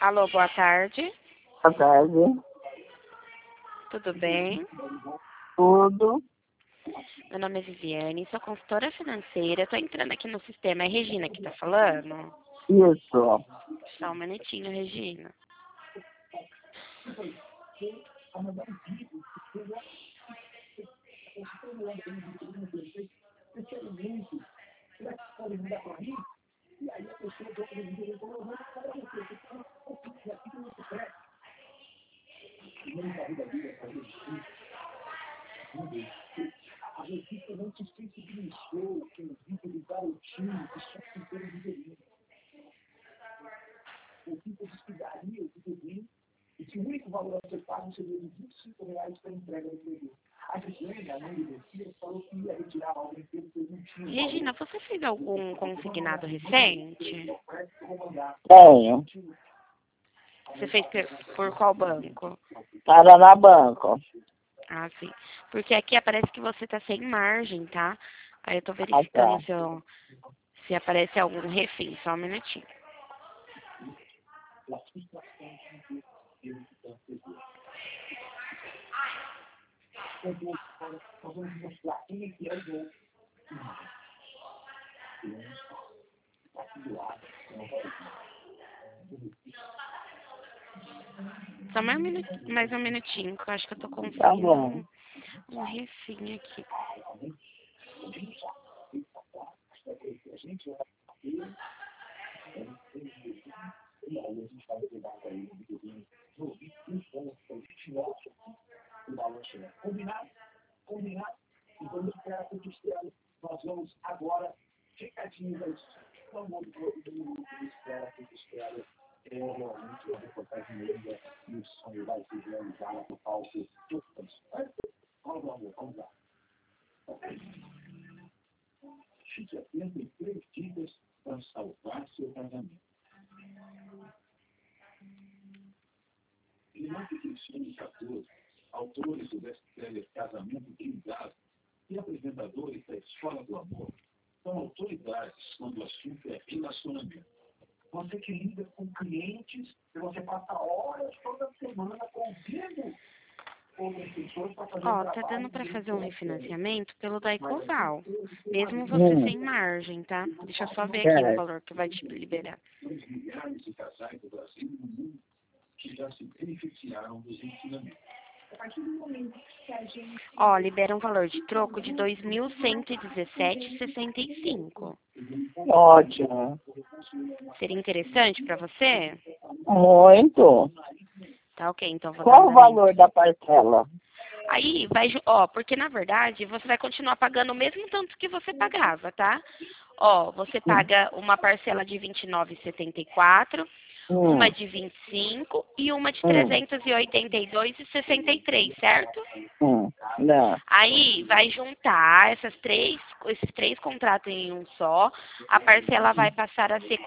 Alô, boa tarde. Boa tarde. Tudo bem? Tudo. Meu nome é Viviane, sou consultora financeira. Estou entrando aqui no sistema. É Regina que está falando? Isso. Só um minutinho, Regina. Regina, você fez algum consignado recente? Tenho. Você fez por qual banco? Paraná Banco. Ah, sim. Porque aqui aparece que você está sem margem, tá? Aí eu tô Ah, verificando tá. se aparece algum refém. Só um minutinho. Só mais um minutinho, que eu acho que eu tô Tá conseguindo bom. um refém aqui. Você que lida com clientes, e você passa horas toda semana ouvindo outras pessoas para fazer Ó, tá dando pra fazer um refinanciamento pelo Daicoval. Mesmo você sem margem, tá? Deixa eu só ver aqui o valor que vai te liberar. Ó, libera um valor de troco de 2.117,65. Ótimo. Seria interessante pra você? Muito. Tá ok, então eu vou dar Qual o andamento. valor da parcela? Aí vai, ó, porque na verdade você vai continuar pagando o mesmo tanto que você pagava, tá? Ó, você paga uma parcela de R$ 29,74, uma de 25 e uma de 382,63, certo? Não. Aí vai juntar esses três contratos em um só. A parcela vai passar a ser R$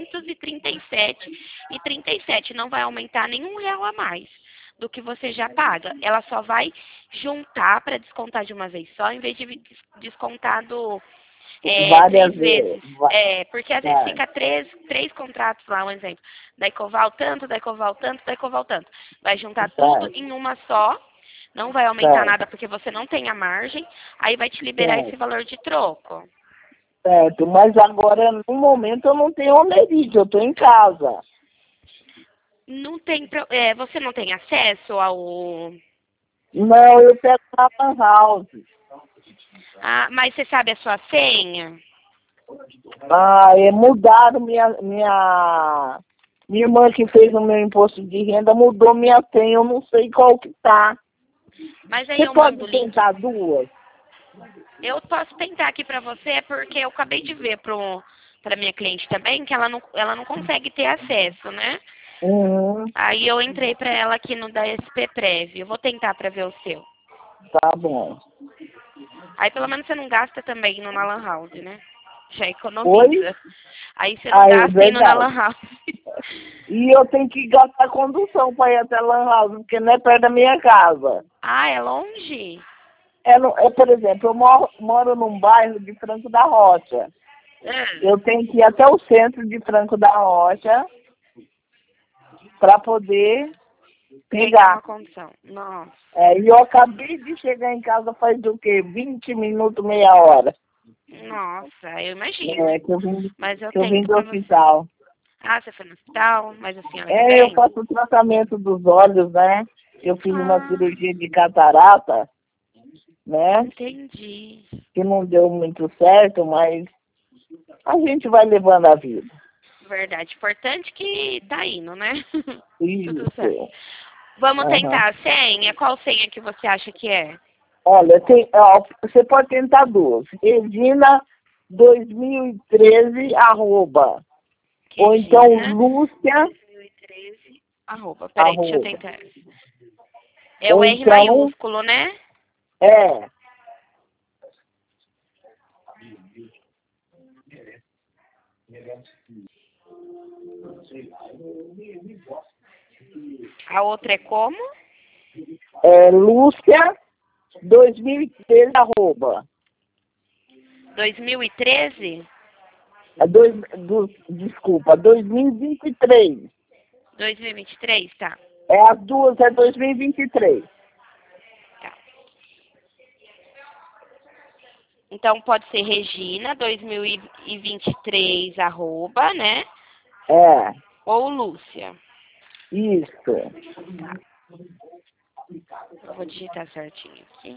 437,37. Não vai aumentar nenhum real a mais do que você já paga. Ela só vai juntar para descontar de uma vez só, em vez de descontado Várias 3 vezes. vezes. Porque às vezes fica três contratos lá, um exemplo. Da Ecoval tanto, da Ecoval tanto, da Ecoval tanto. Vai juntar tudo em uma só. Não vai aumentar nada porque você não tem a margem. Aí vai te liberar esse valor de troco. Certo, mas agora, no momento, eu não tenho homerite, eu estou em casa. Não tem, você não tem acesso ao... Não, eu pego na Lan House. Ah, mas você sabe a sua senha? Mudaram minha irmã que fez o meu imposto de renda, mudou minha senha, eu não sei qual que tá. Mas aí Você eu mando pode o link. tentar duas? Eu posso tentar aqui pra você, porque eu acabei de ver pra minha cliente também que ela não consegue ter acesso, né? Uhum, Aí eu entrei pra ela aqui no da SP Prev. Eu vou tentar pra ver o seu. tá bom. Aí pelo menos você não gasta também indo na Lan House, né? Já economiza. Oi? Aí você não É gasta indo na verdade. Lan House. E eu tenho que gastar condução para ir até Lan House, porque não é perto da minha casa. Ah, é longe? Por exemplo, eu moro num bairro de Franco da Rocha. Eu tenho que ir até o centro de Franco da Rocha para poder pegar uma pegar. condição. Nossa. E eu acabei de chegar em casa faz o quê? 20 minutos, meia hora. Nossa, eu imagino. Que eu vim, Mas eu que eu vim tento do pra você. hospital. Ah, você foi no hospital, mas a senhora tá bem? Eu faço o tratamento dos olhos, né? Eu fiz uma Ah. cirurgia de catarata, né? Entendi. Que não deu muito certo, mas a gente vai levando a vida. Verdade. Importante que tá indo, né? Tudo certo. Isso. Vamos tentar a senha? Qual senha que você acha que é? Olha, você pode tentar duas. Regina 2013, arroba. Ou então Lúcia. 2013, arroba. Peraí, deixa eu Arroba. tentar. É o Ou R então, maiúsculo, né? É. A outra é como? Lúcia 2013, arroba. 2013? Desculpa, 2023. 2023, tá. As duas é 2023. Tá. Então pode ser Regina 2023, arroba, né? Ou Lúcia. Isso. Tá. Eu vou digitar certinho aqui.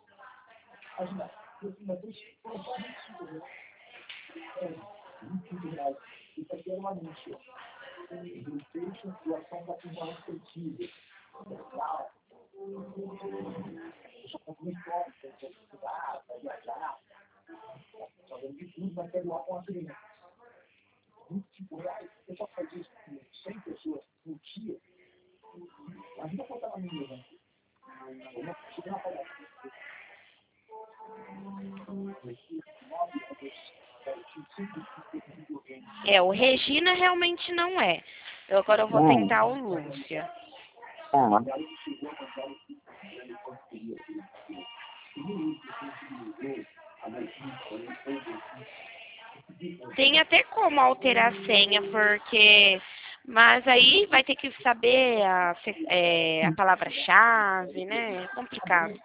O Regina realmente não é. Agora eu vou tentar o Lúcia. Tem até como alterar a senha, porque... Mas aí vai ter que saber a palavra-chave, né? É complicado.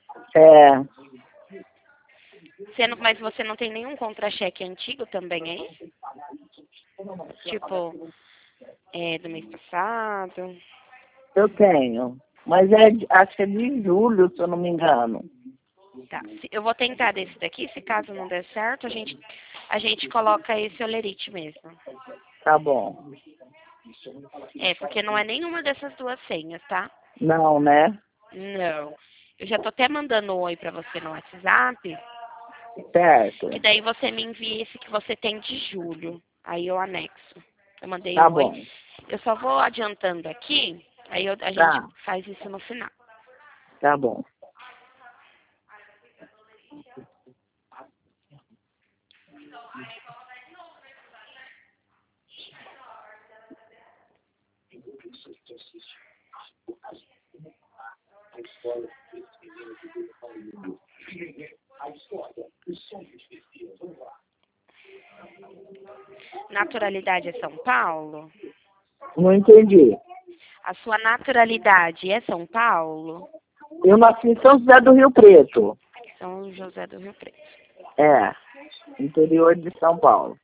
Mas você não tem nenhum contra-cheque antigo também, é isso? Tipo, do mês passado. Eu tenho. Mas acho que é de julho, se eu não me engano. Tá. Eu vou tentar desse daqui. Se caso não der certo, a gente coloca esse olerite mesmo. Tá bom. Porque não é nenhuma dessas duas senhas, tá? Não, né? Não. Eu já tô até mandando um oi pra você no WhatsApp. Certo. E daí você me envia esse que você tem de julho. Aí eu anexo. Eu mandei Tá um oi. bom. Eu só vou adiantando aqui. Aí a gente faz isso no final. Tá bom. Naturalidade é São Paulo? Não entendi. A sua naturalidade é São Paulo? Eu nasci em São José do Rio Preto. São José do Rio Preto. Interior de São Paulo.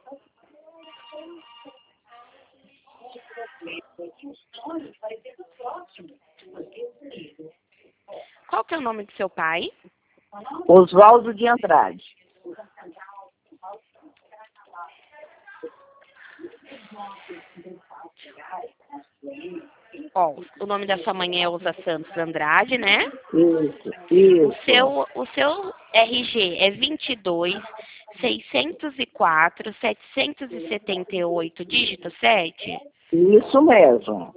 Qual que é o nome do seu pai? Oswaldo de Andrade. O nome da sua mãe é Elza Santos Andrade, né? Isso. O seu RG é 22.604.778, dígito 7? Isso mesmo.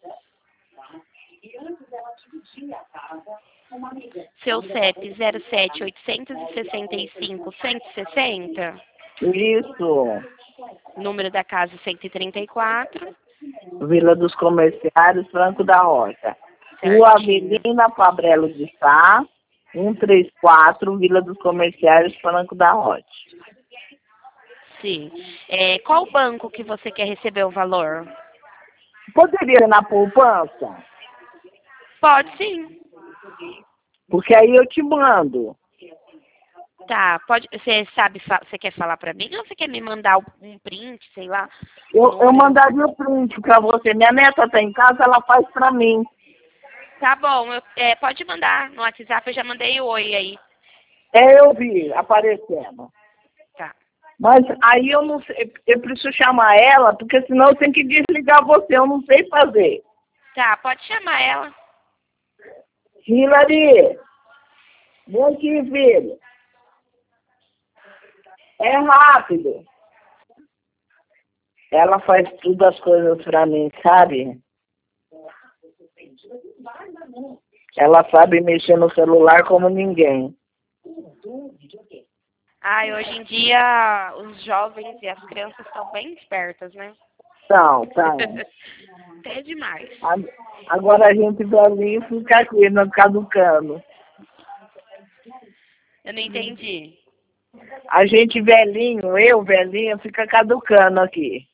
Seu CEP 07.865.160? Isso. Número da casa 134. Vila dos Comerciários, Franco da Rocha. Rua Avelina Fabrelo de Sá, 134, Vila dos Comerciários, Franco da Rocha. Sim. Qual banco que você quer receber o valor? poderia ser na poupança? Pode sim. Porque aí eu te mando. Tá, pode. Você sabe, você quer falar pra mim ou você quer me mandar um print, sei lá? Eu mandaria o print pra você. Minha neta tá em casa, ela faz pra mim. Tá bom, pode mandar no WhatsApp, eu já mandei o oi aí. Eu vi aparecendo. Tá. Mas aí eu não sei, eu preciso chamar ela, porque senão eu tenho que desligar você, eu não sei fazer. Tá, pode chamar ela. Hilary, vem aqui, filho. É rápido. Ela faz todas as coisas pra mim, sabe? Ela sabe mexer no celular como ninguém. Ai, hoje em dia os jovens e as crianças estão bem espertas, né? Tá. Até demais. Agora a gente velhinho fica aqui, não caducando. Eu não entendi. A gente velhinho, eu velhinho, fica caducando aqui.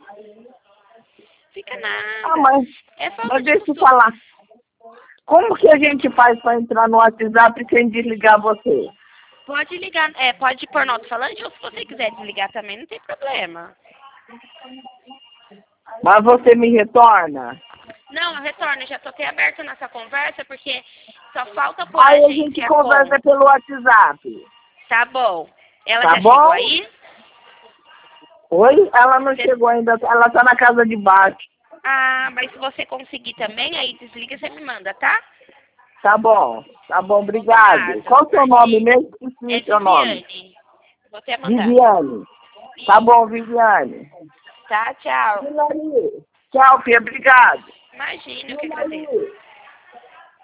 Fica nada. Ah, mas falta de deixa eu costume. falar. Como que a gente faz para entrar no WhatsApp sem desligar você? Pode ligar, pode pôr no alto-falante ou se você quiser desligar também, não tem problema. Mas você me retorna? Não, eu retorno, já tô até aberta nessa conversa, porque só falta pôr Aí a a gente a conversa conta. pelo WhatsApp. Tá bom. Ela Tá já bom? chegou aí? Oi? Ela não chegou ainda, ela tá na casa de baixo. Ah, mas se você conseguir também, aí desliga e você me manda, tá? Tá bom, obrigado. Nada. Qual o seu nome mesmo? Esqueci É seu nome. Viviane. Vou até mandar. Viviane. Tá bom, Viviane. Tá, tchau. Tchau, filha, obrigado. Imagina, eu que agradeço.